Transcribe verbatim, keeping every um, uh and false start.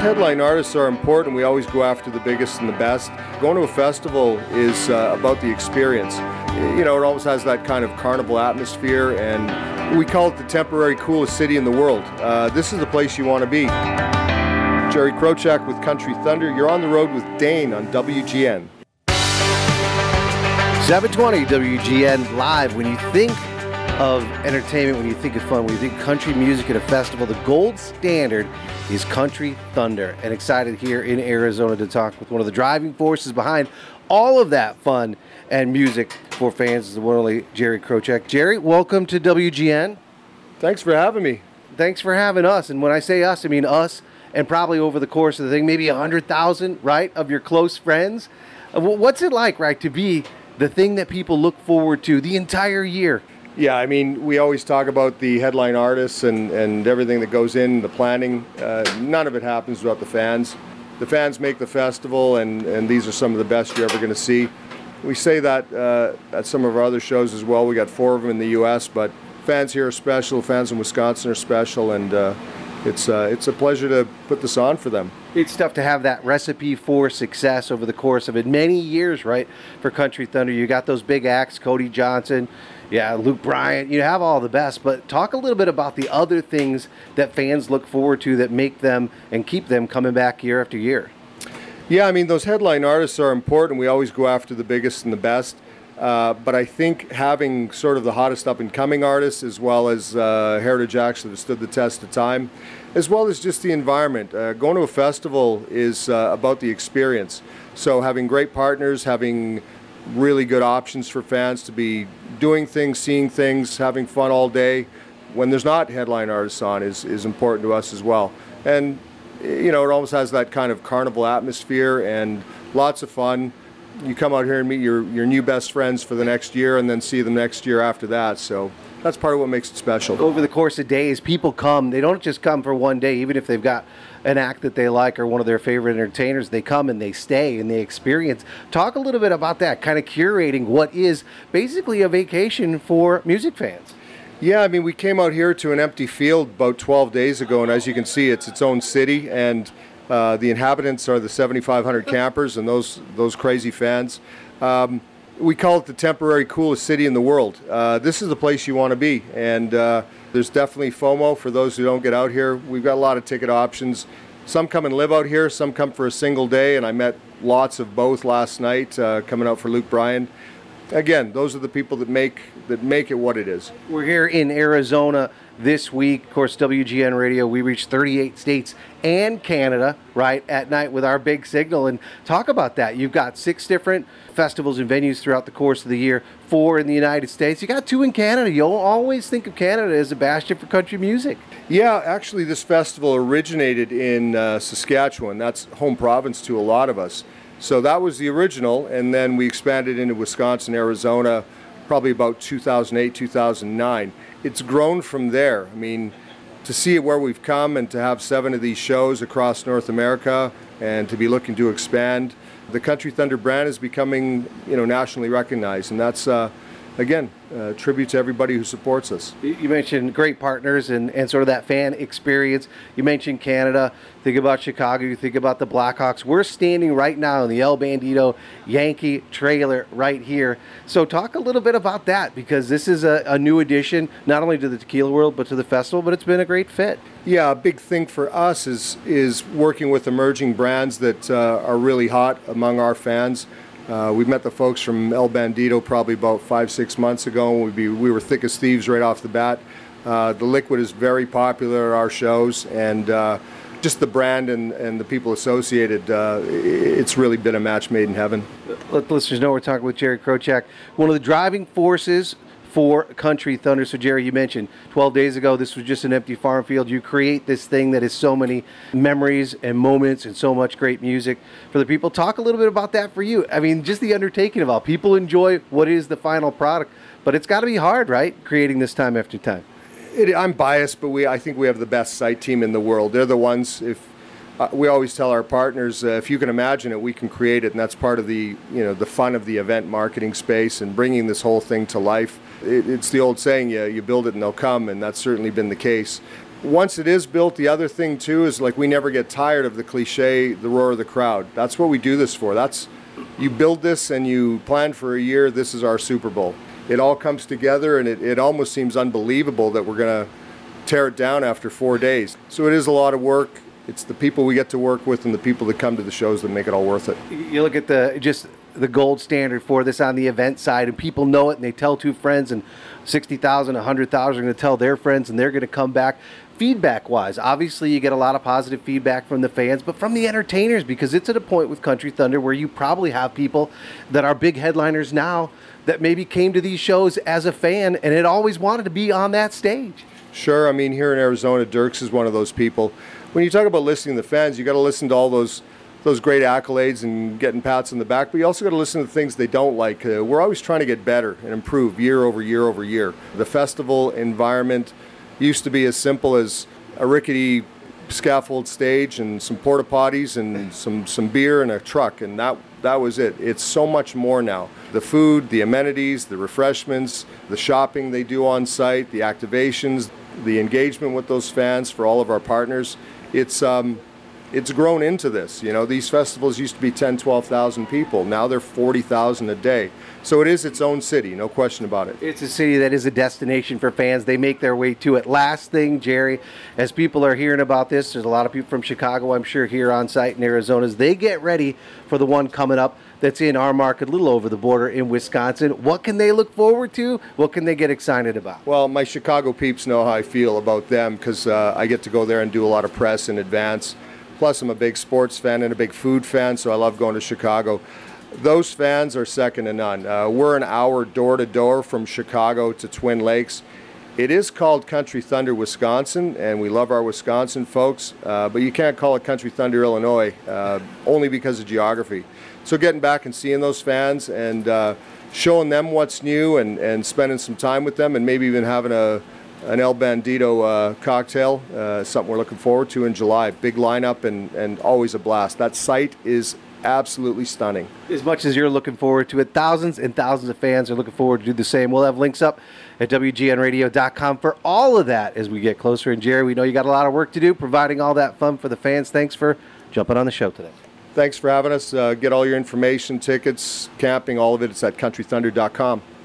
headline artists are important. We always go after the biggest and the best. Going to a festival is uh, about the experience. You know, it always has that kind of carnival atmosphere, and we call it the temporary coolest city in the world. Uh, this is the place you want to be. Jerry Krochak with Country Thunder. You're on the road with Dane on W G N. seven twenty W G N live. When you think of entertainment, when you think of fun, when you think country music at a festival, the gold standard is Country Thunder. And excited here in Arizona to talk with one of the driving forces behind all of that fun and music for fans, is the one and only Jerry Krochak. Jerry, welcome to W G N. Thanks for having me. Thanks for having us. And when I say us, I mean us and probably over the course of the thing, maybe one hundred thousand, right, of your close friends. What's it like, right, to be the thing that people look forward to the entire year? Yeah, I mean, we always talk about the headline artists and, and everything that goes in, the planning. Uh, none of it happens without the fans. The fans make the festival, and, and these are some of the best you're ever going to see. We say that uh, at some of our other shows as well. We got four of them in the U S, but fans here are special. Fans in Wisconsin are special, and uh, it's, uh, it's a pleasure to put this on for them. It's tough to have that recipe for success over the course of it. Many years, right, for Country Thunder. You got those big acts, Cody Johnson, yeah, Luke Bryan. You have all the best, but talk a little bit about the other things that fans look forward to that make them and keep them coming back year after year. Yeah, I mean, those headline artists are important. We always go after the biggest and the best. Uh, but I think having sort of the hottest up-and-coming artists, as well as uh, heritage acts that have stood the test of time, as well as just the environment. Uh, going to a festival is uh, about the experience. So having great partners, having really good options for fans to be doing things, seeing things, having fun all day when there's not headline artists on is, is important to us as well. And, you know, it almost has that kind of carnival atmosphere and lots of fun. You come out here and meet your, your new best friends for the next year and then see them next year after that. So that's part of what makes it special. Over the course of days, people come. They don't just come for one day, even if they've got an act that they like or one of their favorite entertainers. They come and they stay and they experience. Talk a little bit about that, kind of curating what is basically a vacation for music fans. Yeah, I mean, we came out here to an empty field about twelve days ago, and as you can see, it's its own city, and uh, the inhabitants are the seventy-five hundred campers and those those crazy fans. Um, we call it the temporary coolest city in the world. Uh, this is the place you want to be, and uh, there's definitely FOMO for those who don't get out here. We've got a lot of ticket options. Some come and live out here, some come for a single day, and I met lots of both last night uh, coming out for Luke Bryan. Again, those are the people that make that make it what it is. We're here in Arizona this week. Of course, W G N Radio, we reach thirty-eight states and Canada, right, at night with our big signal. And talk about that. You've got six different festivals and venues throughout the course of the year, four in the United States. You got two in Canada. You'll always think of Canada as a bastion for country music. Yeah, actually, this festival originated in uh, Saskatchewan. That's home province to a lot of us. So that was the original, and then we expanded into Wisconsin, Arizona, probably about two thousand eight, two thousand nine. It's grown from there. I mean, to see where we've come and to have seven of these shows across North America and to be looking to expand, the Country Thunder brand is becoming, you know, nationally recognized, and that's, uh, again, a tribute to everybody who supports us. You mentioned great partners and, and sort of that fan experience. You mentioned Canada. Think about Chicago. You think about the Blackhawks. We're standing right now in the El Bandito Yankee trailer right here. So talk a little bit about that, because this is a, a new addition, not only to the tequila world, but to the festival, but it's been a great fit. Yeah, a big thing for us is, is working with emerging brands that uh, are really hot among our fans. Uh, we met the folks from El Bandito probably about five, six months ago. We'd be, we were thick as thieves right off the bat. Uh, the Liquid is very popular at our shows, and uh, just the brand and, and the people associated, uh, it's really been a match made in heaven. Let listeners know we're talking with Jerry Krochak, one of the driving forces for Country Thunder. So Jerry, you mentioned twelve days ago this was just an empty farm field. You create this thing that is so many memories and moments and so much great music for the people. Talk a little bit about that for you. I mean, just the undertaking of all. People enjoy what is the final product, but it's got to be hard, right, creating this time after time. It, I'm biased, but we I think we have the best site team in the world. They're the ones, if uh, we always tell our partners, uh, if you can imagine it, we can create it, and that's part of the, you know, the fun of the event marketing space and bringing this whole thing to life. It, it's the old saying, you, you build it and they'll come, and that's certainly been the case. once it is built, the other thing too is like we never get tired of the cliche, the roar of the crowd. That's what we do this for. That's, you build this and you plan for a year, this is our Super Bowl. It all comes together, and it, it almost seems unbelievable that we're going to tear it down after four days. So it is a lot of work. It's the people we get to work with and the people that come to the shows that make it all worth it. You look at the just the gold standard for this on the event side, and people know it, and they tell two friends, and sixty thousand, one hundred thousand are going to tell their friends, and they're going to come back. Feedback-wise, obviously you get a lot of positive feedback from the fans, but from the entertainers, because it's at a point with Country Thunder where you probably have people that are big headliners now that maybe came to these shows as a fan and had always wanted to be on that stage. Sure. I mean, here in Arizona, Dirks is one of those people. When you talk about listening to the fans, you got to listen to all those those great accolades and getting pats on the back, but you also got to listen to the things they don't like. Uh, we're always trying to get better and improve year over year over year. The festival environment used to be as simple as a rickety scaffold stage and some porta potties and some, some beer and a truck, and that that was it. It's so much more now. The food, the amenities, the refreshments, the shopping they do on site, the activations, the engagement with those fans for all of our partners. It's um, it's grown into this. You know, these festivals used to be ten, twelve thousand people. Now they're forty thousand a day. So it is its own city, no question about it. It's a city that is a destination for fans. They make their way to it. Last thing, Jerry, as people are hearing about this, there's a lot of people from Chicago, I'm sure, here on site in Arizona, as they get ready for the one coming up that's in our market, a little over the border in Wisconsin. What can they look forward to? What can they get excited about? Well, my Chicago peeps know how I feel about them, because uh, I get to go there and do a lot of press in advance. Plus, I'm a big sports fan and a big food fan, so I love going to Chicago. Those fans are second to none. Uh, we're an hour door-to-door from Chicago to Twin Lakes. It is called Country Thunder Wisconsin, and we love our Wisconsin folks, uh, but you can't call it Country Thunder Illinois, uh, only because of geography. So getting back and seeing those fans and uh, showing them what's new and, and spending some time with them, and maybe even having a an El Bandito uh, cocktail, uh, something we're looking forward to in July. Big lineup and, and always a blast. That site is absolutely stunning. As much as you're looking forward to it, thousands and thousands of fans are looking forward to do the same. We'll have links up at W G N radio dot com for all of that as we get closer. And Jerry, we know you got a lot of work to do providing all that fun for the fans. Thanks for jumping on the show today. Thanks for having us. Uh, get all your information, tickets, camping, all of it. It's at Country Thunder dot com.